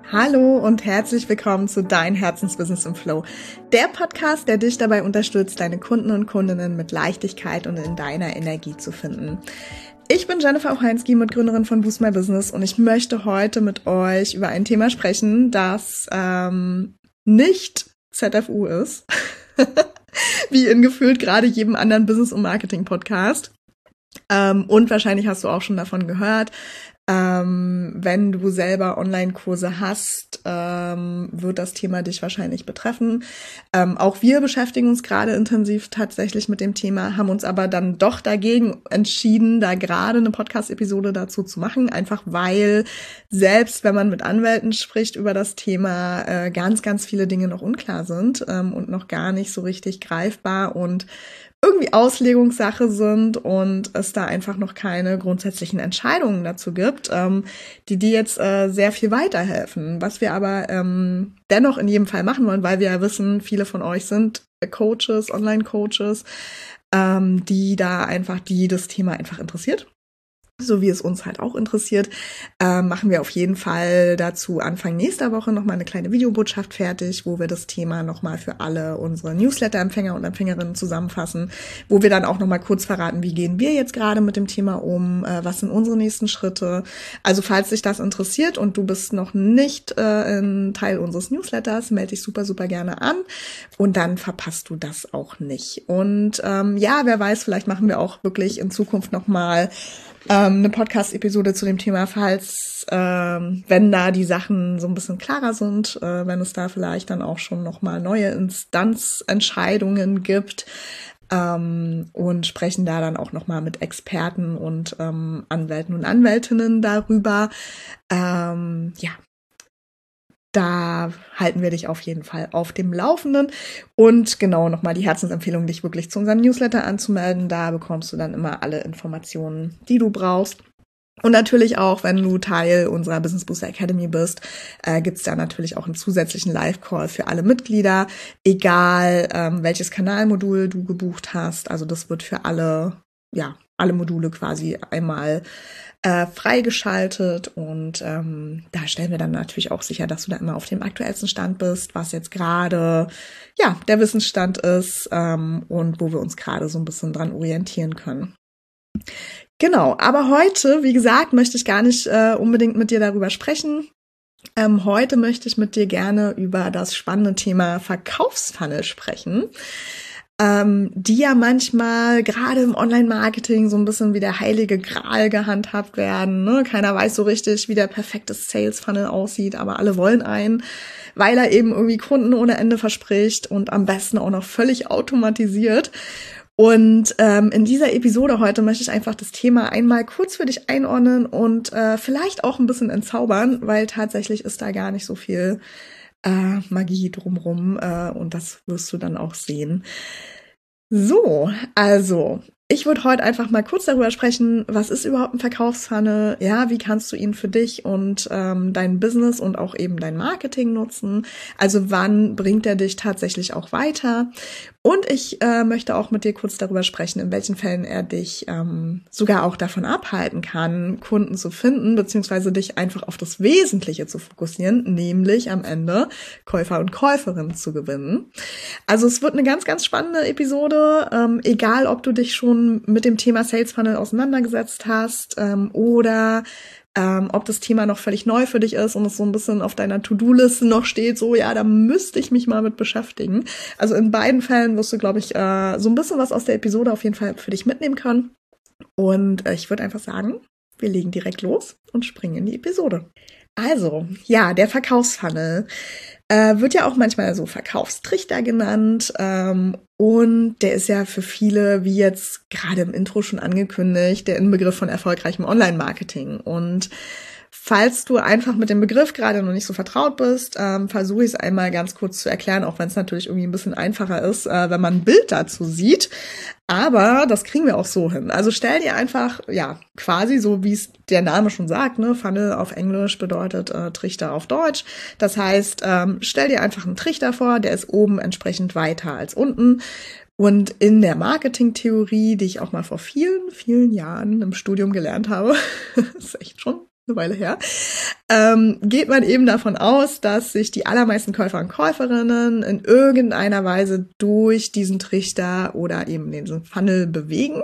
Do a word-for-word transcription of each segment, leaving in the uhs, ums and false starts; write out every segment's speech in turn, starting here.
Hallo und herzlich willkommen zu Dein Herzensbusiness im Flow. Der Podcast, der dich dabei unterstützt, deine Kunden und Kundinnen mit Leichtigkeit und in deiner Energie zu finden. Ich bin Jennifer Ocheinski, Mitgründerin von Boost My Business, und ich möchte heute mit euch über ein Thema sprechen, das ähm, nicht Z F U ist, wie in gefühlt gerade jedem anderen Business- und Marketing-Podcast. Ähm, und wahrscheinlich hast du auch schon davon gehört. Ähm, wenn du selber Online-Kurse hast, ähm, wird das Thema dich wahrscheinlich betreffen. Ähm, auch wir beschäftigen uns gerade intensiv tatsächlich mit dem Thema, haben uns aber dann doch dagegen entschieden, da gerade eine Podcast-Episode dazu zu machen, einfach weil selbst wenn man mit Anwälten spricht über das Thema, äh, ganz, ganz viele Dinge noch unklar sind ähm, und noch gar nicht so richtig greifbar und irgendwie Auslegungssache sind und es da einfach noch keine grundsätzlichen Entscheidungen dazu gibt, ähm, die dir jetzt äh, sehr viel weiterhelfen. Was wir aber ähm, dennoch in jedem Fall machen wollen, weil wir ja wissen, viele von euch sind Coaches, Online-Coaches, ähm, die da einfach, die das Thema einfach interessiert. So wie es uns halt auch interessiert, äh, machen wir auf jeden Fall dazu Anfang nächster Woche nochmal eine kleine Videobotschaft fertig, wo wir das Thema nochmal für alle unsere Newsletter-Empfänger und Empfängerinnen zusammenfassen, wo wir dann auch nochmal kurz verraten, wie gehen wir jetzt gerade mit dem Thema um, äh, was sind unsere nächsten Schritte. Also falls dich das interessiert und du bist noch nicht äh, ein Teil unseres Newsletters, melde dich super, super gerne an und dann verpasst du das auch nicht. Und ähm, ja, wer weiß, vielleicht machen wir auch wirklich in Zukunft nochmal Ähm, eine Podcast-Episode zu dem Thema, falls, ähm, wenn da die Sachen so ein bisschen klarer sind, äh, wenn es da vielleicht dann auch schon nochmal neue Instanzentscheidungen gibt, ähm, und sprechen da dann auch nochmal mit Experten und ähm, Anwälten und Anwältinnen darüber. Ähm, ja. Da halten wir dich auf jeden Fall auf dem Laufenden. Und genau, nochmal die Herzensempfehlung, dich wirklich zu unserem Newsletter anzumelden. Da bekommst du dann immer alle Informationen, die du brauchst. Und natürlich auch, wenn du Teil unserer Business Booster Academy bist, äh, gibt's da natürlich auch einen zusätzlichen Live-Call für alle Mitglieder, egal ähm, welches Kanalmodul du gebucht hast. Also das wird für alle, ja, alle Module quasi einmal äh, freigeschaltet, und ähm, da stellen wir dann natürlich auch sicher, dass du da immer auf dem aktuellsten Stand bist, was jetzt gerade ja der Wissensstand ist, ähm, und wo wir uns gerade so ein bisschen dran orientieren können. Genau, aber heute, wie gesagt, möchte ich gar nicht äh, unbedingt mit dir darüber sprechen. Ähm, heute möchte ich mit dir gerne über das spannende Thema Verkaufsfunnel sprechen, ähm, die ja manchmal gerade im Online-Marketing so ein bisschen wie der heilige Gral gehandhabt werden. Ne? Keiner weiß so richtig, wie der perfekte Sales-Funnel aussieht, aber alle wollen einen, weil er eben irgendwie Kunden ohne Ende verspricht und am besten auch noch völlig automatisiert. Und ähm, in dieser Episode heute möchte ich einfach das Thema einmal kurz für dich einordnen und äh, vielleicht auch ein bisschen entzaubern, weil tatsächlich ist da gar nicht so viel äh, Magie drumrum, äh, und das wirst du dann auch sehen. So, also ich würde heute einfach mal kurz darüber sprechen, was ist überhaupt ein Verkaufsfunnel? Ja, wie kannst du ihn für dich und ähm, dein Business und auch eben dein Marketing nutzen? Also wann bringt er dich tatsächlich auch weiter? Und ich äh, möchte auch mit dir kurz darüber sprechen, in welchen Fällen er dich ähm, sogar auch davon abhalten kann, Kunden zu finden, beziehungsweise dich einfach auf das Wesentliche zu fokussieren, nämlich am Ende Käufer und Käuferinnen zu gewinnen. Also es wird eine ganz, ganz spannende Episode, ähm, egal ob du dich schon mit dem Thema Sales Funnel auseinandergesetzt hast ähm, oder Ähm, ob das Thema noch völlig neu für dich ist und es so ein bisschen auf deiner To-Do-Liste noch steht, so, ja, da müsste ich mich mal mit beschäftigen. Also in beiden Fällen wirst du, glaube ich, äh, so ein bisschen was aus der Episode auf jeden Fall für dich mitnehmen können. Und äh, ich würde einfach sagen, wir legen direkt los und springen in die Episode. Also, ja, der Verkaufsfunnel äh, wird ja auch manchmal so Verkaufstrichter genannt, ähm, und der ist ja für viele, wie jetzt gerade im Intro schon angekündigt, der Inbegriff von erfolgreichem Online-Marketing. Und falls du einfach mit dem Begriff gerade noch nicht so vertraut bist, ähm, versuche ich es einmal ganz kurz zu erklären, auch wenn es natürlich irgendwie ein bisschen einfacher ist, äh, wenn man ein Bild dazu sieht. Aber das kriegen wir auch so hin. Also stell dir einfach, ja, quasi so, wie es der Name schon sagt, ne, Funnel auf Englisch bedeutet äh, Trichter auf Deutsch. Das heißt, ähm, stell dir einfach einen Trichter vor, der ist oben entsprechend weiter als unten. Und in der Marketingtheorie, die ich auch mal vor vielen, vielen Jahren im Studium gelernt habe, ist echt schon eine Weile her, ähm, geht man eben davon aus, dass sich die allermeisten Käufer und Käuferinnen in irgendeiner Weise durch diesen Trichter oder eben diesen Funnel bewegen.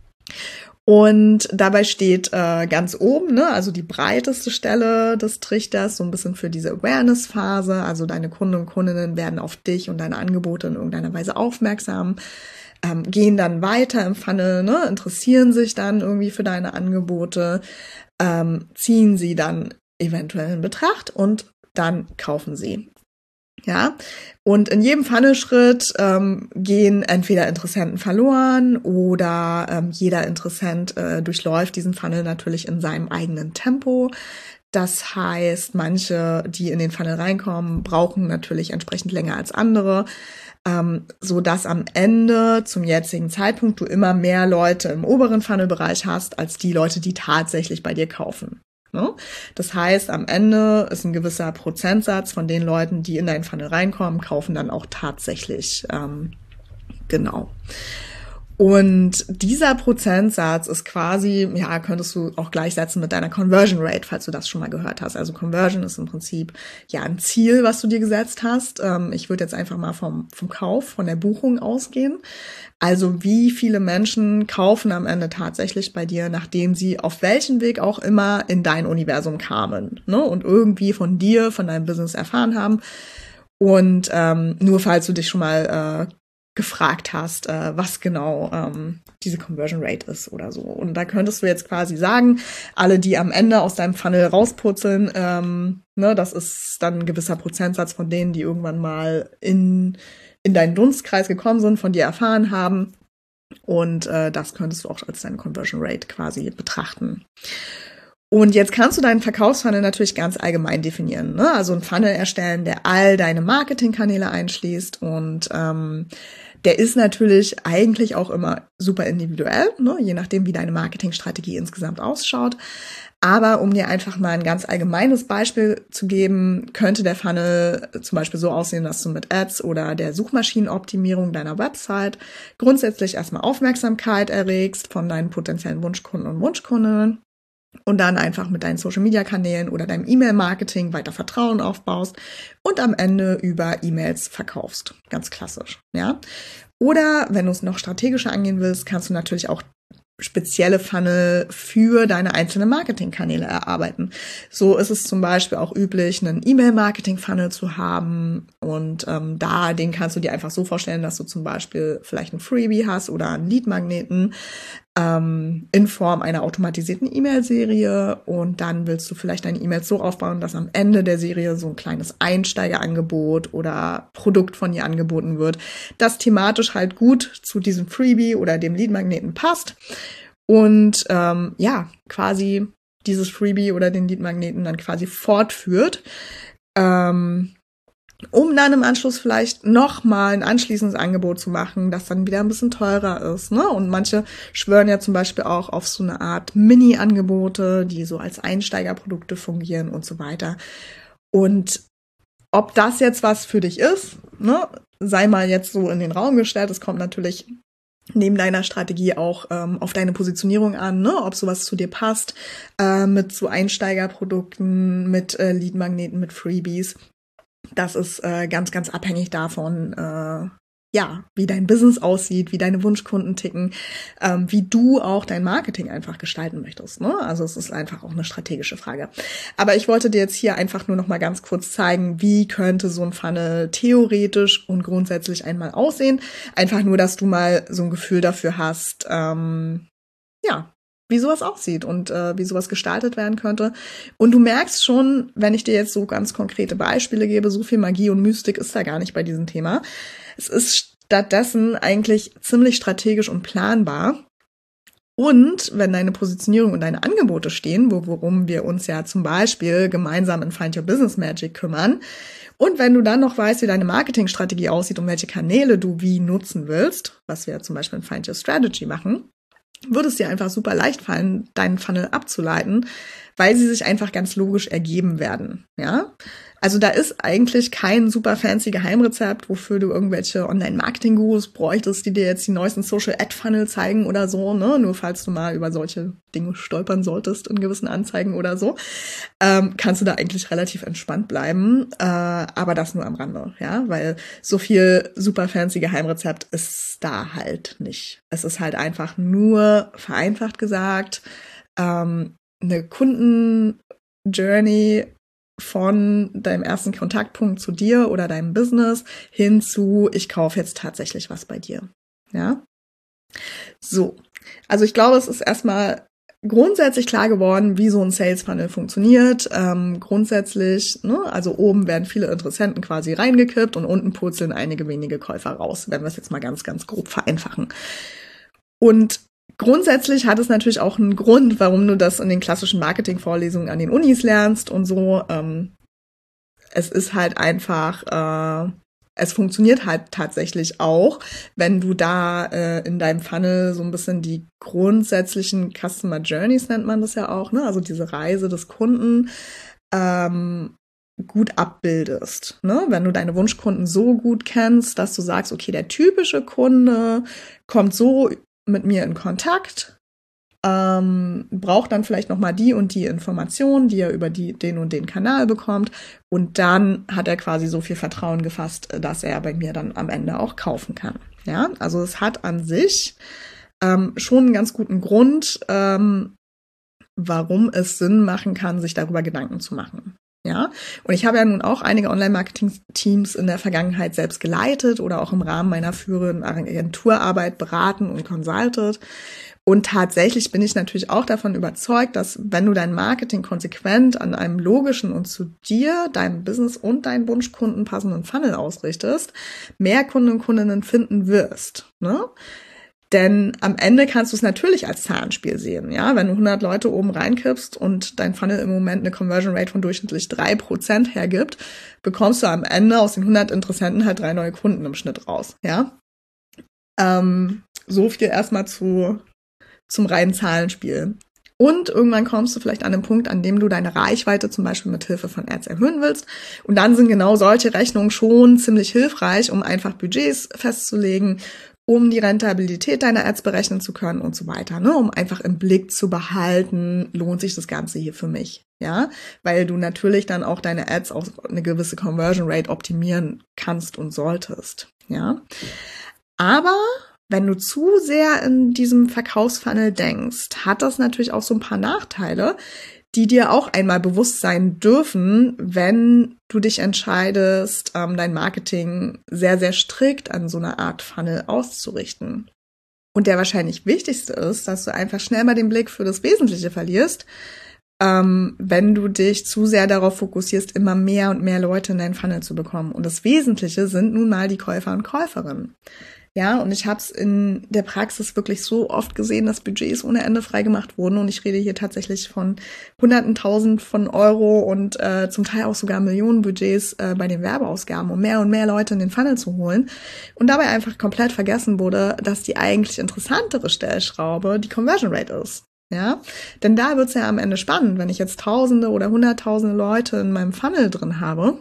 Und dabei steht äh, ganz oben, ne, also die breiteste Stelle des Trichters, so ein bisschen für diese Awareness-Phase. Also deine Kunden und Kundinnen werden auf dich und deine Angebote in irgendeiner Weise aufmerksam, ähm, gehen dann weiter im Funnel, ne, interessieren sich dann irgendwie für deine Angebote, ähm, ziehen sie dann eventuell in Betracht und dann kaufen sie. Ja, und in jedem Funnelschritt ähm, gehen entweder Interessenten verloren oder ähm, jeder Interessent äh, durchläuft diesen Funnel natürlich in seinem eigenen Tempo. Das heißt, manche, die in den Funnel reinkommen, brauchen natürlich entsprechend länger als andere, ähm, so dass am Ende zum jetzigen Zeitpunkt du immer mehr Leute im oberen Funnelbereich hast, als die Leute, die tatsächlich bei dir kaufen. Das heißt, am Ende ist ein gewisser Prozentsatz von den Leuten, die in deinen Funnel reinkommen, kaufen dann auch tatsächlich. Ähm, genau. Und dieser Prozentsatz ist quasi, ja, könntest du auch gleichsetzen mit deiner Conversion Rate, falls du das schon mal gehört hast. Also Conversion ist im Prinzip ja ein Ziel, was du dir gesetzt hast. Ähm, ich würde jetzt einfach mal vom, vom Kauf, von der Buchung ausgehen. Also wie viele Menschen kaufen am Ende tatsächlich bei dir, nachdem sie auf welchen Weg auch immer in dein Universum kamen, ne? Und irgendwie von dir, von deinem Business erfahren haben. Und ähm, nur falls du dich schon mal äh, gefragt hast, äh, was genau ähm, diese Conversion Rate ist oder so. Und da könntest du jetzt quasi sagen, alle, die am Ende aus deinem Funnel rausputzeln, ähm, ne, das ist dann ein gewisser Prozentsatz von denen, die irgendwann mal in in deinen Dunstkreis gekommen sind, von dir erfahren haben. Und äh, das könntest du auch als deine Conversion Rate quasi betrachten. Und jetzt kannst du deinen Verkaufsfunnel natürlich ganz allgemein definieren, ne? Also einen Funnel erstellen, der all deine Marketingkanäle einschließt und ähm, der ist natürlich eigentlich auch immer super individuell, ne? Je nachdem, wie deine Marketingstrategie insgesamt ausschaut. Aber um dir einfach mal ein ganz allgemeines Beispiel zu geben, könnte der Funnel zum Beispiel so aussehen, dass du mit Ads oder der Suchmaschinenoptimierung deiner Website grundsätzlich erstmal Aufmerksamkeit erregst von deinen potenziellen Wunschkunden und Wunschkundinnen. Und dann einfach mit deinen Social-Media-Kanälen oder deinem E-Mail-Marketing weiter Vertrauen aufbaust und am Ende über E-Mails verkaufst. Ganz klassisch, ja. Oder wenn du es noch strategischer angehen willst, kannst du natürlich auch spezielle Funnel für deine einzelnen Marketingkanäle erarbeiten. So ist es zum Beispiel auch üblich, einen E-Mail-Marketing-Funnel zu haben und ähm, da, den kannst du dir einfach so vorstellen, dass du zum Beispiel vielleicht ein Freebie hast oder einen Lead-Magneten ähm, in Form einer automatisierten E-Mail-Serie und dann willst du vielleicht deine E-Mails so aufbauen, dass am Ende der Serie so ein kleines Einsteigerangebot oder Produkt von dir angeboten wird, das thematisch halt gut zu diesem Freebie oder dem Lead-Magneten passt und ähm, ja, quasi dieses Freebie oder den Lead-Magneten dann quasi fortführt, ähm, um dann im Anschluss vielleicht nochmal ein anschließendes Angebot zu machen, das dann wieder ein bisschen teurer ist, ne? Und manche schwören ja zum Beispiel auch auf so eine Art Mini-Angebote, die so als Einsteigerprodukte fungieren und so weiter. Und ob das jetzt was für dich ist, ne, sei mal jetzt so in den Raum gestellt. Es kommt natürlich neben deiner Strategie auch ähm, auf deine Positionierung an, ne, ob sowas zu dir passt, äh, mit so Einsteigerprodukten, mit äh, Lead-Magneten, mit Freebies. Das ist äh, ganz, ganz abhängig davon, äh, ja, wie dein Business aussieht, wie deine Wunschkunden ticken, ähm, wie du auch dein Marketing einfach gestalten möchtest, ne? Also es ist einfach auch eine strategische Frage. Aber ich wollte dir jetzt hier einfach nur noch mal ganz kurz zeigen, wie könnte so ein Funnel theoretisch und grundsätzlich einmal aussehen. Einfach nur, dass du mal so ein Gefühl dafür hast, ähm, ja, wie sowas aussieht und äh, wie sowas gestaltet werden könnte. Und du merkst schon, wenn ich dir jetzt so ganz konkrete Beispiele gebe, so viel Magie und Mystik ist da gar nicht bei diesem Thema. Es ist stattdessen eigentlich ziemlich strategisch und planbar. Und wenn deine Positionierung und deine Angebote stehen, worum wir uns ja zum Beispiel gemeinsam in Find Your Business Magic kümmern, und wenn du dann noch weißt, wie deine Marketingstrategie aussieht und welche Kanäle du wie nutzen willst, was wir zum Beispiel in Find Your Strategy machen, würde es dir einfach super leicht fallen, deinen Funnel abzuleiten, weil sie sich einfach ganz logisch ergeben werden, ja. Also da ist eigentlich kein super fancy Geheimrezept, wofür du irgendwelche Online-Marketing-Gurus bräuchtest, die dir jetzt die neuesten Social-Ad-Funnel zeigen oder so, ne? Nur falls du mal über solche Dinge stolpern solltest in gewissen Anzeigen oder so, ähm, kannst du da eigentlich relativ entspannt bleiben. Äh, aber das nur am Rande, ja? Weil so viel super fancy Geheimrezept ist da halt nicht. Es ist halt einfach nur, vereinfacht gesagt, ähm, eine Kunden-Journey von deinem ersten Kontaktpunkt zu dir oder deinem Business hin zu, ich kaufe jetzt tatsächlich was bei dir. Ja? So. Also ich glaube, es ist erstmal grundsätzlich klar geworden, wie so ein Sales Funnel funktioniert. Ähm, grundsätzlich, ne, also oben werden viele Interessenten quasi reingekippt und unten purzeln einige wenige Käufer raus, wenn wir es jetzt mal ganz, ganz grob vereinfachen. Und grundsätzlich hat es natürlich auch einen Grund, warum du das in den klassischen Marketing-Vorlesungen an den Unis lernst und so. Ähm, es ist halt einfach, äh, es funktioniert halt tatsächlich auch, wenn du da äh, in deinem Funnel so ein bisschen die grundsätzlichen Customer Journeys, nennt man das ja auch, ne? Also diese Reise des Kunden, ähm, gut abbildest, ne? Wenn du deine Wunschkunden so gut kennst, dass du sagst, okay, der typische Kunde kommt so mit mir in Kontakt, ähm, braucht dann vielleicht nochmal die und die Informationen, die er über die, den und den Kanal bekommt, und dann hat er quasi so viel Vertrauen gefasst, dass er bei mir dann am Ende auch kaufen kann. Ja, also es hat an sich ähm, schon einen ganz guten Grund, ähm, warum es Sinn machen kann, sich darüber Gedanken zu machen. Ja, und ich habe ja nun auch einige Online-Marketing-Teams in der Vergangenheit selbst geleitet oder auch im Rahmen meiner führenden Agenturarbeit beraten und consultet. Und tatsächlich bin ich natürlich auch davon überzeugt, dass wenn du dein Marketing konsequent an einem logischen und zu dir, deinem Business und deinen Wunschkunden passenden Funnel ausrichtest, mehr Kunden und Kundinnen finden wirst, ne? Denn am Ende kannst du es natürlich als Zahlenspiel sehen, ja. Wenn du hundert Leute oben reinkippst und dein Funnel im Moment eine Conversion Rate von durchschnittlich drei Prozent hergibt, bekommst du am Ende aus den hundert Interessenten halt drei neue Kunden im Schnitt raus, ja. Ähm, so viel erstmal zu, zum reinen Zahlenspiel. Und irgendwann kommst du vielleicht an den Punkt, an dem du deine Reichweite zum Beispiel mit Hilfe von Ads erhöhen willst. Und dann sind genau solche Rechnungen schon ziemlich hilfreich, um einfach Budgets festzulegen, um die Rentabilität deiner Ads berechnen zu können und so weiter, ne? Um einfach im Blick zu behalten, lohnt sich das Ganze hier für mich, ja? Weil du natürlich dann auch deine Ads auf eine gewisse Conversion Rate optimieren kannst und solltest, ja? Aber wenn du zu sehr in diesem Verkaufsfunnel denkst, hat das natürlich auch so ein paar Nachteile, die dir auch einmal bewusst sein dürfen, wenn du dich entscheidest, ähm, dein Marketing sehr, sehr strikt an so einer Art Funnel auszurichten. Und der wahrscheinlich wichtigste ist, dass du einfach schnell mal den Blick für das Wesentliche verlierst, ähm, wenn du dich zu sehr darauf fokussierst, immer mehr und mehr Leute in deinen Funnel zu bekommen. Und das Wesentliche sind nun mal die Käufer und Käuferinnen. Ja, und ich habe es in der Praxis wirklich so oft gesehen, dass Budgets ohne Ende freigemacht wurden. Und ich rede hier tatsächlich von Hunderten, Tausend von Euro und äh, zum Teil auch sogar Millionen Budgets äh, bei den Werbeausgaben, um mehr und mehr Leute in den Funnel zu holen. Und dabei einfach komplett vergessen wurde, dass die eigentlich interessantere Stellschraube die Conversion Rate ist. Ja, denn da wird's ja am Ende spannend, wenn ich jetzt Tausende oder Hunderttausende Leute in meinem Funnel drin habe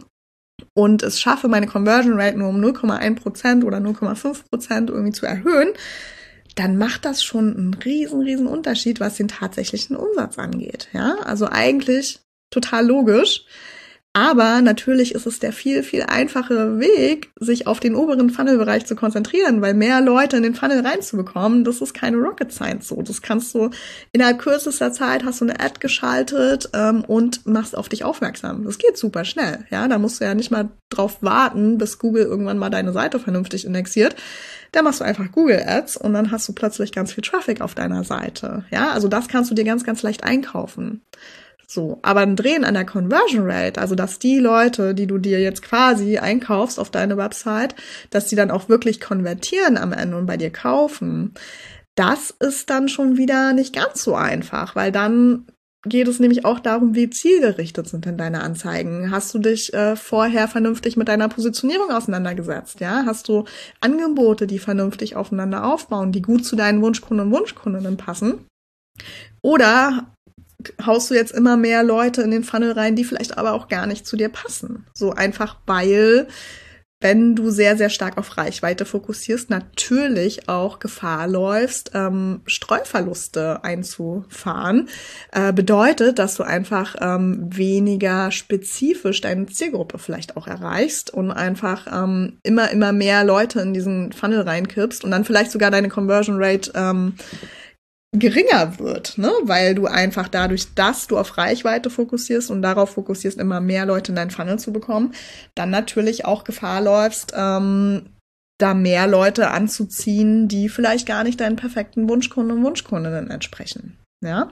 und es schaffe, meine Conversion Rate nur um null Komma eins Prozent oder null Komma fünf Prozent irgendwie zu erhöhen, dann macht das schon einen riesen, riesen Unterschied, was den tatsächlichen Umsatz angeht. Ja, also eigentlich total logisch. Aber natürlich ist es der viel, viel einfachere Weg, sich auf den oberen Funnelbereich zu konzentrieren, weil mehr Leute in den Funnel reinzubekommen, das ist keine Rocket Science so. Das kannst du innerhalb kürzester Zeit, hast du eine Ad geschaltet ähm, und machst auf dich aufmerksam. Das geht super schnell. Ja, da musst du ja nicht mal drauf warten, bis Google irgendwann mal deine Seite vernünftig indexiert. Da machst du einfach Google Ads und dann hast du plötzlich ganz viel Traffic auf deiner Seite. Ja, also das kannst du dir ganz, ganz leicht einkaufen. So, aber ein Drehen an der Conversion Rate, also dass die Leute, die du dir jetzt quasi einkaufst auf deine Website, dass die dann auch wirklich konvertieren am Ende und bei dir kaufen, das ist dann schon wieder nicht ganz so einfach, weil dann geht es nämlich auch darum, wie zielgerichtet sind denn deine Anzeigen. Hast du dich äh, vorher vernünftig mit deiner Positionierung auseinandergesetzt? Ja, hast du Angebote, die vernünftig aufeinander aufbauen, die gut zu deinen Wunschkunden und Wunschkundinnen passen? Oder haust du jetzt immer mehr Leute in den Funnel rein, die vielleicht aber auch gar nicht zu dir passen. So einfach, weil wenn du sehr, sehr stark auf Reichweite fokussierst, natürlich auch Gefahr läufst, ähm, Streuverluste einzufahren. Äh, bedeutet, dass du einfach ähm, weniger spezifisch deine Zielgruppe vielleicht auch erreichst und einfach ähm, immer, immer mehr Leute in diesen Funnel reinkippst und dann vielleicht sogar deine Conversion Rate ähm, geringer wird, ne, weil du einfach dadurch, dass du auf Reichweite fokussierst und darauf fokussierst, immer mehr Leute in deinen Funnel zu bekommen, dann natürlich auch Gefahr läufst, ähm, da mehr Leute anzuziehen, die vielleicht gar nicht deinen perfekten Wunschkunden und Wunschkundinnen entsprechen, ja.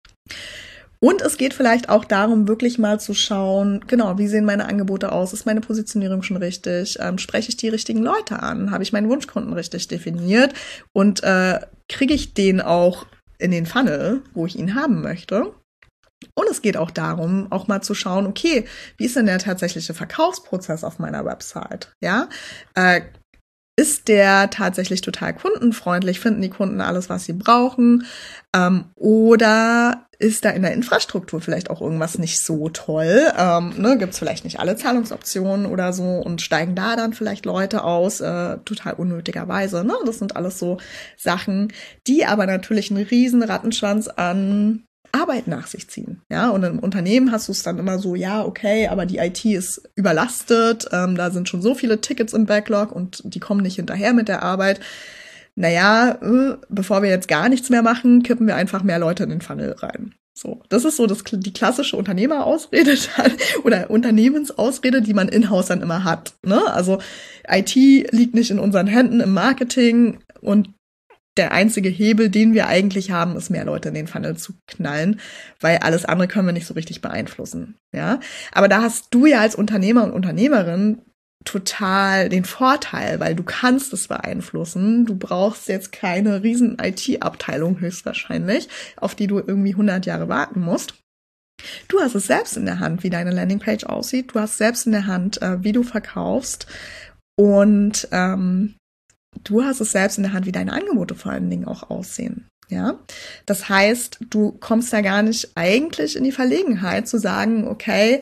Und es geht vielleicht auch darum, wirklich mal zu schauen, genau, wie sehen meine Angebote aus? Ist meine Positionierung schon richtig? Ähm, spreche ich die richtigen Leute an? Habe ich meinen Wunschkunden richtig definiert? Und äh, kriege ich den auch in den Funnel, wo ich ihn haben möchte? Und es geht auch darum, auch mal zu schauen, okay, wie ist denn der tatsächliche Verkaufsprozess auf meiner Website? Ja, äh, ist der tatsächlich total kundenfreundlich? Finden die Kunden alles, was sie brauchen? Ähm, oder ist da in der Infrastruktur vielleicht auch irgendwas nicht so toll? Ähm, ne, gibt es vielleicht nicht alle Zahlungsoptionen oder so und steigen da dann vielleicht Leute aus, äh, total unnötigerweise. Ne? Das sind alles so Sachen, die aber natürlich einen riesen Rattenschwanz an Arbeit nach sich ziehen. Ja, und im Unternehmen hast du es dann immer so, ja, okay, aber die I T ist überlastet, ähm, da sind schon so viele Tickets im Backlog und die kommen nicht hinterher mit der Arbeit. Naja, äh, bevor wir jetzt gar nichts mehr machen, kippen wir einfach mehr Leute in den Funnel rein. So, das ist so das, die klassische Unternehmerausrede oder Unternehmensausrede, die man in-house dann immer hat. Ne? Also I T liegt nicht in unseren Händen im Marketing und der einzige Hebel, den wir eigentlich haben, ist, mehr Leute in den Funnel zu knallen, weil alles andere können wir nicht so richtig beeinflussen. Ja, aber da hast du ja als Unternehmer und Unternehmerin total den Vorteil, weil du kannst es beeinflussen. Du brauchst jetzt keine riesen I T-Abteilung höchstwahrscheinlich, auf die du irgendwie hundert Jahre warten musst. Du hast es selbst in der Hand, wie deine Landingpage aussieht. Du hast selbst in der Hand, äh, wie du verkaufst und ähm, du hast es selbst in der Hand, wie deine Angebote vor allen Dingen auch aussehen. Ja, das heißt, du kommst da gar nicht eigentlich in die Verlegenheit zu sagen, okay,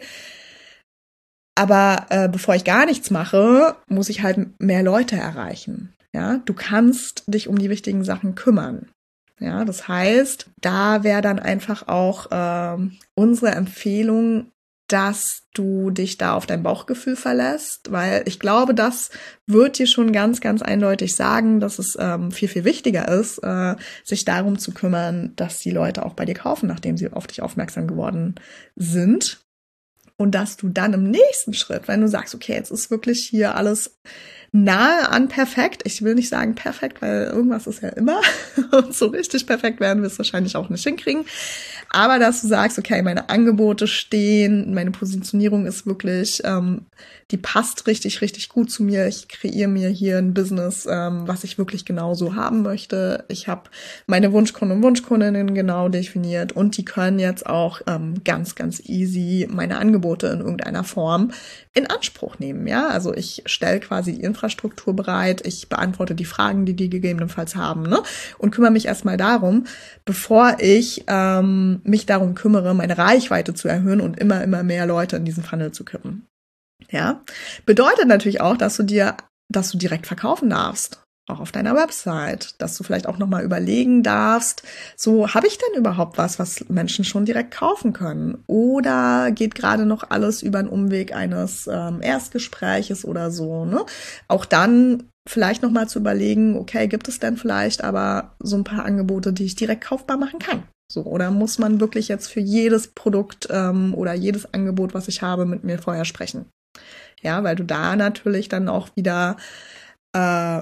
aber äh, bevor ich gar nichts mache, muss ich halt mehr Leute erreichen. Ja, du kannst dich um die wichtigen Sachen kümmern. Ja, das heißt, da wäre dann einfach auch äh, unsere Empfehlung, dass du dich da auf dein Bauchgefühl verlässt, weil ich glaube, das wird dir schon ganz, ganz eindeutig sagen, dass es ähm, viel, viel wichtiger ist, äh, sich darum zu kümmern, dass die Leute auch bei dir kaufen, nachdem sie auf dich aufmerksam geworden sind. Und dass du dann im nächsten Schritt, wenn du sagst, okay, jetzt ist wirklich hier alles nahe an perfekt. Ich will nicht sagen perfekt, weil irgendwas ist ja immer. Und so richtig perfekt werden wir es wahrscheinlich auch nicht hinkriegen. Aber dass du sagst, okay, meine Angebote stehen, meine Positionierung ist wirklich, ähm, die passt richtig, richtig gut zu mir. Ich kreiere mir hier ein Business, ähm, was ich wirklich genau so haben möchte. Ich habe meine Wunschkunden und Wunschkundinnen genau definiert und die können jetzt auch ähm, ganz, ganz easy meine Angebote in irgendeiner Form in Anspruch nehmen. Ja, also ich stelle quasi die Infrastruktur bereit, ich beantworte die Fragen, die die gegebenenfalls haben, ne? Und kümmere mich erstmal darum, bevor ich ähm, mich darum kümmere, meine Reichweite zu erhöhen und immer, immer mehr Leute in diesen Funnel zu kippen. Ja, bedeutet natürlich auch, dass du dir, dass du direkt verkaufen darfst, auch auf deiner Website, dass du vielleicht auch nochmal überlegen darfst, so, habe ich denn überhaupt was, was Menschen schon direkt kaufen können? Oder geht gerade noch alles über einen Umweg eines ähm, Erstgespräches oder so, ne? Auch dann vielleicht nochmal zu überlegen, okay, gibt es denn vielleicht aber so ein paar Angebote, die ich direkt kaufbar machen kann? So, oder muss man wirklich jetzt für jedes Produkt ähm, oder jedes Angebot, was ich habe, mit mir vorher sprechen? Ja, weil du da natürlich dann auch wieder äh,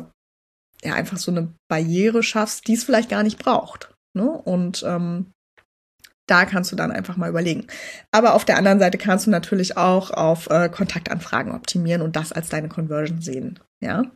ja einfach so eine Barriere schaffst, die es vielleicht gar nicht braucht. Ne? Und ähm, da kannst du dann einfach mal überlegen. Aber auf der anderen Seite kannst du natürlich auch auf äh, Kontaktanfragen optimieren und das als deine Conversion sehen. Ja,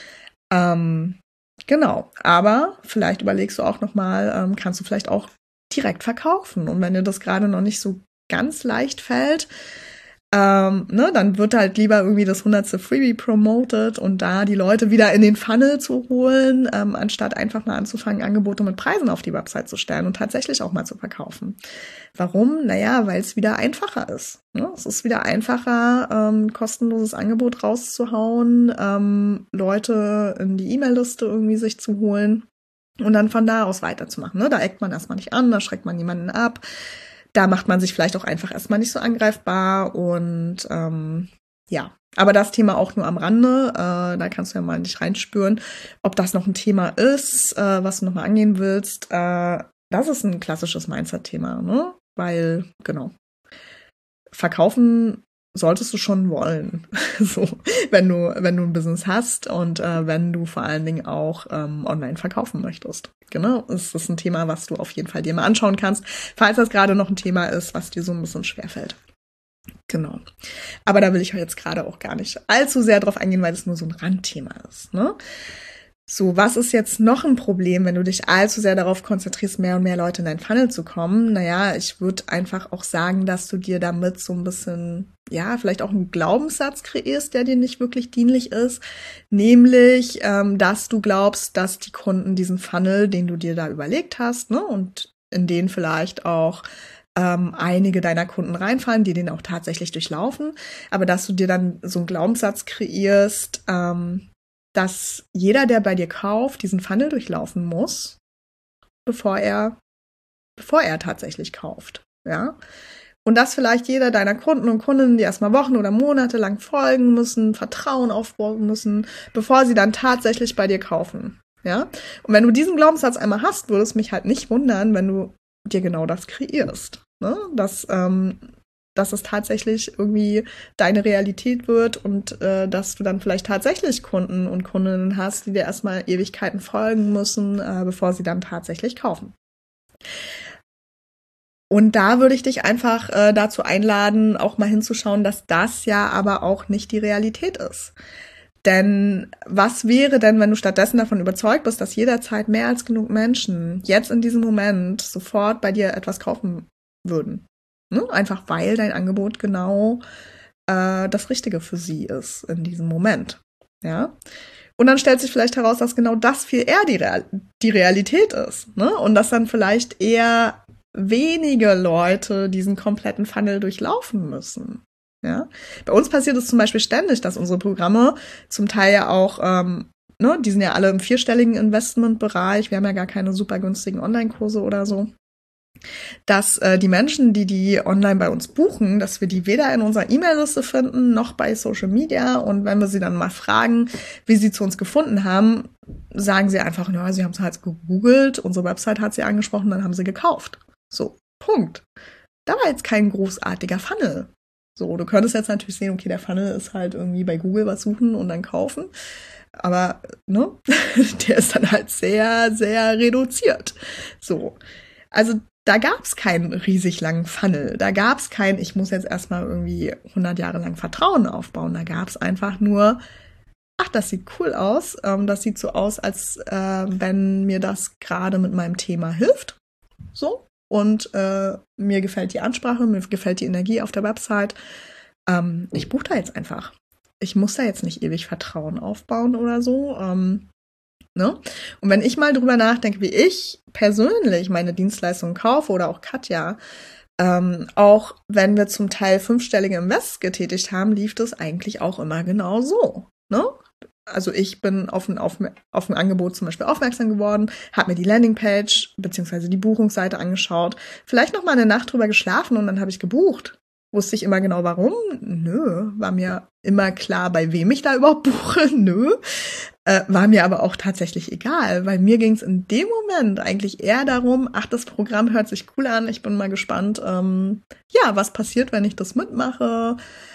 ähm, genau. Aber vielleicht überlegst du auch nochmal, ähm, kannst du vielleicht auch direkt verkaufen. Und wenn dir das gerade noch nicht so ganz leicht fällt, Ähm, ne, dann wird halt lieber irgendwie das hundertste Freebie promoted und da die Leute wieder in den Funnel zu holen, ähm, anstatt einfach mal anzufangen, Angebote mit Preisen auf die Website zu stellen und tatsächlich auch mal zu verkaufen. Warum? Naja, weil es wieder einfacher ist. Ne? Es ist wieder einfacher, ähm, kostenloses Angebot rauszuhauen, ähm, Leute in die E-Mail-Liste irgendwie sich zu holen und dann von da aus weiterzumachen. Ne? Da eckt man erstmal nicht an, da schreckt man niemanden ab. Da macht man sich vielleicht auch einfach erstmal nicht so angreifbar und ähm, ja, aber das Thema auch nur am Rande, äh, da kannst du ja mal nicht reinspüren, ob das noch ein Thema ist, äh, was du nochmal angehen willst. Äh, das ist ein klassisches Mindset-Thema, ne? Weil, genau, verkaufen solltest du schon wollen, so, wenn du, wenn du ein Business hast und äh, wenn du vor allen Dingen auch ähm, online verkaufen möchtest. Genau, es ist ein Thema, was du auf jeden Fall dir mal anschauen kannst, falls das gerade noch ein Thema ist, was dir so ein bisschen schwerfällt. Genau. Aber da will ich jetzt gerade auch gar nicht allzu sehr drauf eingehen, weil es nur so ein Randthema ist, ne? So, was ist jetzt noch ein Problem, wenn du dich allzu sehr darauf konzentrierst, mehr und mehr Leute in dein Funnel zu kommen? Naja, ich würde einfach auch sagen, dass du dir damit so ein bisschen, ja, vielleicht auch einen Glaubenssatz kreierst, der dir nicht wirklich dienlich ist. Nämlich, ähm, dass du glaubst, dass die Kunden diesen Funnel, den du dir da überlegt hast, ne, und in den vielleicht auch ähm, einige deiner Kunden reinfallen, die den auch tatsächlich durchlaufen, aber dass du dir dann so einen Glaubenssatz kreierst, ähm, dass jeder, der bei dir kauft, diesen Funnel durchlaufen muss, bevor er, bevor er tatsächlich kauft, ja. Und dass vielleicht jeder deiner Kunden und Kundinnen, die erstmal Wochen oder Monate lang folgen müssen, Vertrauen aufbauen müssen, bevor sie dann tatsächlich bei dir kaufen, ja. Und wenn du diesen Glaubenssatz einmal hast, würde es mich halt nicht wundern, wenn du dir genau das kreierst, ne? Dass, ähm, dass es tatsächlich irgendwie deine Realität wird und äh, dass du dann vielleicht tatsächlich Kunden und Kundinnen hast, die dir erstmal Ewigkeiten folgen müssen, äh, bevor sie dann tatsächlich kaufen. Und da würde ich dich einfach äh, dazu einladen, auch mal hinzuschauen, dass das ja aber auch nicht die Realität ist. Denn was wäre denn, wenn du stattdessen davon überzeugt bist, dass jederzeit mehr als genug Menschen jetzt in diesem Moment sofort bei dir etwas kaufen würden? Ne? Einfach weil dein Angebot genau äh, das Richtige für sie ist in diesem Moment. Ja. Und dann stellt sich vielleicht heraus, dass genau das viel eher die, Real- die Realität ist. Ne? Und dass dann vielleicht eher wenige Leute diesen kompletten Funnel durchlaufen müssen. Ja? Bei uns passiert es zum Beispiel ständig, dass unsere Programme zum Teil ja auch, ähm, ne, die sind ja alle im vierstelligen Investmentbereich, wir haben ja gar keine super günstigen Online-Kurse oder so, dass äh, die Menschen, die die online bei uns buchen, dass wir die weder in unserer E-Mail-Liste finden, noch bei Social Media. Und wenn wir sie dann mal fragen, wie sie zu uns gefunden haben, sagen sie einfach, ja, sie haben es halt gegoogelt, unsere Website hat sie angesprochen, dann haben sie gekauft. So, Punkt. Da war jetzt kein großartiger Funnel. So, du könntest jetzt natürlich sehen, okay, der Funnel ist halt irgendwie bei Google was suchen und dann kaufen. Aber, ne, der ist dann halt sehr, sehr reduziert. So, also da gab es keinen riesig langen Funnel. Da gab es kein, ich muss jetzt erstmal irgendwie hundert Jahre lang Vertrauen aufbauen. Da gab es einfach nur, ach, das sieht cool aus. Ähm, das sieht so aus, als äh, wenn mir das gerade mit meinem Thema hilft. So. Und äh, mir gefällt die Ansprache, mir gefällt die Energie auf der Website. Ähm, ich buche da jetzt einfach. Ich muss da jetzt nicht ewig Vertrauen aufbauen oder so. Ähm, Ne? Und wenn ich mal drüber nachdenke, wie ich persönlich meine Dienstleistungen kaufe oder auch Katja, ähm, auch wenn wir zum Teil fünfstellige Invests getätigt haben, lief das eigentlich auch immer genau so. Ne? Also ich bin auf ein, auf, auf ein Angebot zum Beispiel aufmerksam geworden, habe mir die Landingpage beziehungsweise die Buchungsseite angeschaut, vielleicht noch mal eine Nacht drüber geschlafen und dann habe ich gebucht. Wusste ich immer genau warum? Nö. War mir immer klar, bei wem ich da überhaupt buche? Nö. Äh, war mir aber auch tatsächlich egal, weil mir ging es in dem Moment eigentlich eher darum, ach, das Programm hört sich cool an, ich bin mal gespannt, ähm, ja, was passiert, wenn ich das mitmache,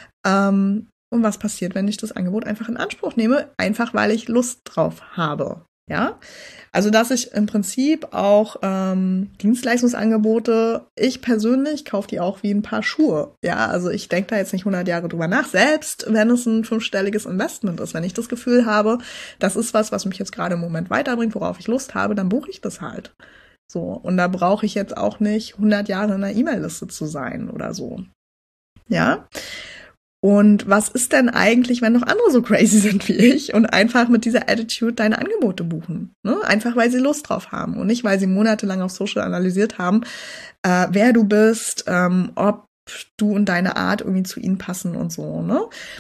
ähm, und was passiert, wenn ich das Angebot einfach in Anspruch nehme, einfach weil ich Lust drauf habe. Ja, also dass ich im Prinzip auch ähm, Dienstleistungsangebote, ich persönlich kaufe die auch wie ein Paar Schuhe. Ja, also ich denke da jetzt nicht hundert Jahre drüber nach, selbst wenn es ein fünfstelliges Investment ist. Wenn ich das Gefühl habe, das ist was, was mich jetzt gerade im Moment weiterbringt, worauf ich Lust habe, dann buche ich das halt. So, und da brauche ich jetzt auch nicht hundert Jahre in einer E-Mail-Liste zu sein oder so. Ja. Und was ist denn eigentlich, wenn noch andere so crazy sind wie ich und einfach mit dieser Attitude deine Angebote buchen? Ne? Einfach, weil sie Lust drauf haben und nicht, weil sie monatelang auf Social analysiert haben, äh, wer du bist, ähm, ob du und deine Art irgendwie zu ihnen passen und so. Ne?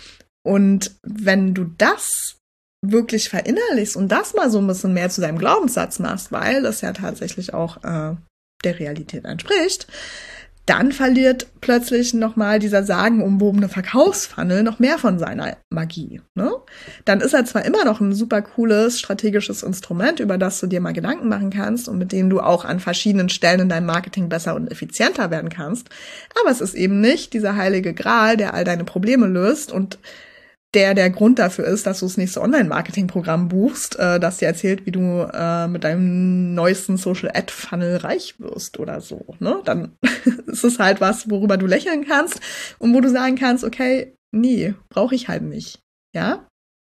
Und wenn du das wirklich verinnerlichst und das mal so ein bisschen mehr zu deinem Glaubenssatz machst, weil das ja tatsächlich auch äh, der Realität entspricht, dann verliert plötzlich nochmal dieser sagenumwobene Verkaufsfunnel noch mehr von seiner Magie. Ne? Dann ist er zwar immer noch ein super cooles strategisches Instrument, über das du dir mal Gedanken machen kannst und mit dem du auch an verschiedenen Stellen in deinem Marketing besser und effizienter werden kannst, aber es ist eben nicht dieser heilige Gral, der all deine Probleme löst und der der Grund dafür ist, dass du das nächste Online-Marketing-Programm buchst, äh, das dir erzählt, wie du äh, mit deinem neuesten Social-Ad-Funnel reich wirst oder so. Ne? Dann ist es halt was, worüber du lächeln kannst und wo du sagen kannst, okay, nee, brauche ich halt nicht. Ja?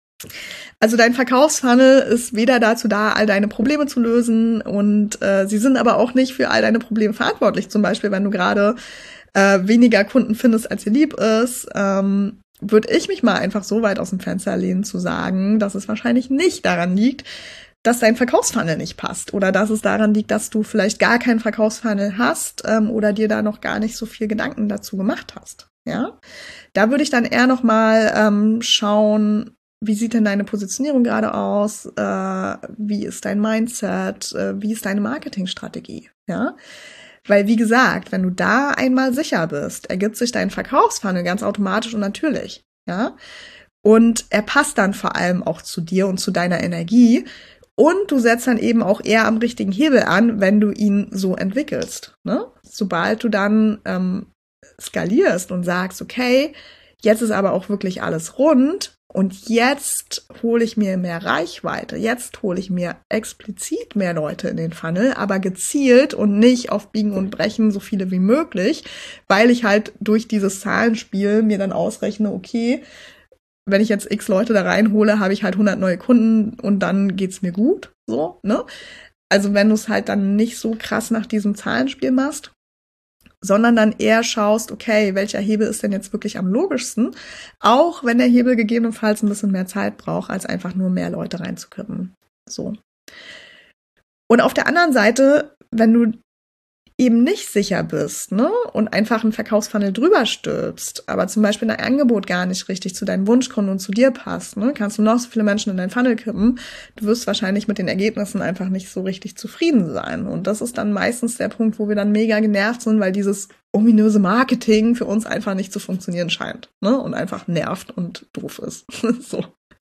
Also dein Verkaufsfunnel ist weder dazu da, all deine Probleme zu lösen und äh, sie sind aber auch nicht für all deine Probleme verantwortlich. Zum Beispiel, wenn du gerade äh, weniger Kunden findest, als dir lieb ist, ähm, würde ich mich mal einfach so weit aus dem Fenster lehnen zu sagen, dass es wahrscheinlich nicht daran liegt, dass dein Verkaufsfunnel nicht passt oder dass es daran liegt, dass du vielleicht gar keinen Verkaufsfunnel hast ähm, oder dir da noch gar nicht so viel Gedanken dazu gemacht hast. Ja, da würde ich dann eher noch mal ähm, schauen, wie sieht denn deine Positionierung gerade aus? Äh, wie ist dein Mindset? Äh, wie ist deine Marketingstrategie? Ja. Weil, wie gesagt, wenn du da einmal sicher bist, ergibt sich dein Verkaufsfunnel ganz automatisch und natürlich, ja. Und er passt dann vor allem auch zu dir und zu deiner Energie. Und du setzt dann eben auch eher am richtigen Hebel an, wenn du ihn so entwickelst, ne? Sobald du dann ähm, skalierst und sagst, okay, jetzt ist aber auch wirklich alles rund und jetzt hole ich mir mehr Reichweite, jetzt hole ich mir explizit mehr Leute in den Funnel, aber gezielt und nicht auf Biegen und Brechen so viele wie möglich, weil ich halt durch dieses Zahlenspiel mir dann ausrechne, okay, wenn ich jetzt x Leute da reinhole, habe ich halt hundert neue Kunden und dann geht's mir gut, so, ne? Also wenn du es halt dann nicht so krass nach diesem Zahlenspiel machst, sondern dann eher schaust, okay, welcher Hebel ist denn jetzt wirklich am logischsten, auch wenn der Hebel gegebenenfalls ein bisschen mehr Zeit braucht, als einfach nur mehr Leute reinzukippen. So. Und auf der anderen Seite, wenn du eben nicht sicher bist, ne, und einfach einen Verkaufsfunnel drüber stülpst, aber zum Beispiel dein Angebot gar nicht richtig zu deinen Wunschkunden und zu dir passt, ne, kannst du noch so viele Menschen in deinen Funnel kippen, du wirst wahrscheinlich mit den Ergebnissen einfach nicht so richtig zufrieden sein. Und das ist dann meistens der Punkt, wo wir dann mega genervt sind, weil dieses ominöse Marketing für uns einfach nicht zu funktionieren scheint, ne, und einfach nervt und doof ist. So.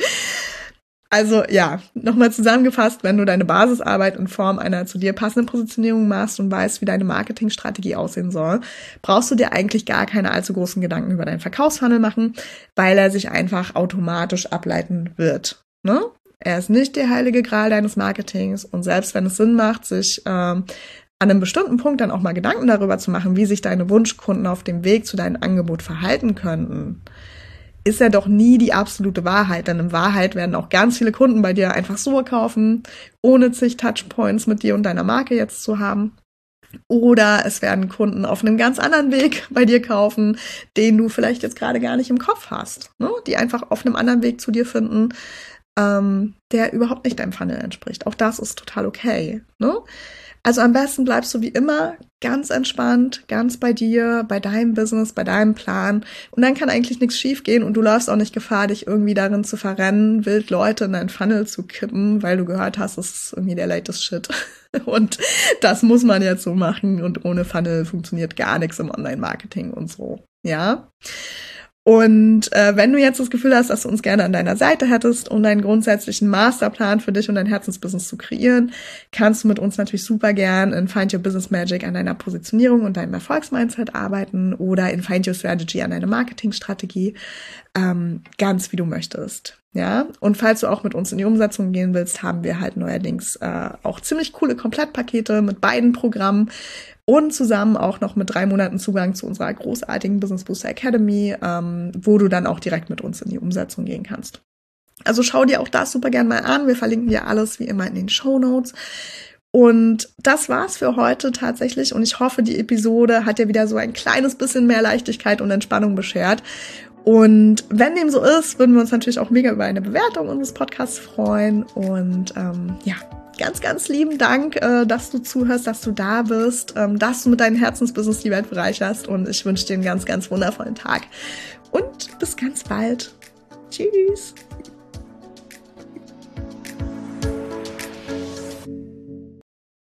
Also ja, nochmal zusammengefasst, wenn du deine Basisarbeit in Form einer zu dir passenden Positionierung machst und weißt, wie deine Marketingstrategie aussehen soll, brauchst du dir eigentlich gar keine allzu großen Gedanken über deinen Verkaufsfunnel machen, weil er sich einfach automatisch ableiten wird. Ne? Er ist nicht der heilige Gral deines Marketings und selbst wenn es Sinn macht, sich ähm, an einem bestimmten Punkt dann auch mal Gedanken darüber zu machen, wie sich deine Wunschkunden auf dem Weg zu deinem Angebot verhalten könnten, ist ja doch nie die absolute Wahrheit, denn in Wahrheit werden auch ganz viele Kunden bei dir einfach so kaufen, ohne zig Touchpoints mit dir und deiner Marke jetzt zu haben. Oder es werden Kunden auf einem ganz anderen Weg bei dir kaufen, den du vielleicht jetzt gerade gar nicht im Kopf hast, ne? Die einfach auf einem anderen Weg zu dir finden, ähm, der überhaupt nicht deinem Funnel entspricht. Auch das ist total okay, ne? Also am besten bleibst du wie immer ganz entspannt, ganz bei dir, bei deinem Business, bei deinem Plan. Und dann kann eigentlich nichts schiefgehen und du läufst auch nicht Gefahr, dich irgendwie darin zu verrennen, wild Leute in deinen Funnel zu kippen, weil du gehört hast, das ist irgendwie der latest Shit. Und das muss man jetzt so machen und ohne Funnel funktioniert gar nichts im Online-Marketing und so. Ja. Und äh, wenn du jetzt das Gefühl hast, dass du uns gerne an deiner Seite hättest, um deinen grundsätzlichen Masterplan für dich und dein Herzensbusiness zu kreieren, kannst du mit uns natürlich super gern in Find Your Business Magic an deiner Positionierung und deinem Erfolgsmindset arbeiten oder in Find Your Strategy an deiner Marketingstrategie, ähm, ganz wie du möchtest. Ja, und falls du auch mit uns in die Umsetzung gehen willst, haben wir halt neuerdings äh, auch ziemlich coole Komplettpakete mit beiden Programmen und zusammen auch noch mit drei Monaten Zugang zu unserer großartigen Business Booster Academy, ähm, wo du dann auch direkt mit uns in die Umsetzung gehen kannst. Also schau dir auch das super gern mal an. Wir verlinken dir alles wie immer in den Shownotes. Und das war's für heute tatsächlich. Und ich hoffe, die Episode hat dir wieder so ein kleines bisschen mehr Leichtigkeit und Entspannung beschert. Und wenn dem so ist, würden wir uns natürlich auch mega über eine Bewertung unseres Podcasts freuen. Und ähm, ja, ganz, ganz lieben Dank, äh, dass du zuhörst, dass du da bist, ähm, dass du mit deinem Herzensbusiness die Welt bereicherst. Und ich wünsche dir einen ganz, ganz wundervollen Tag. Und bis ganz bald. Tschüss.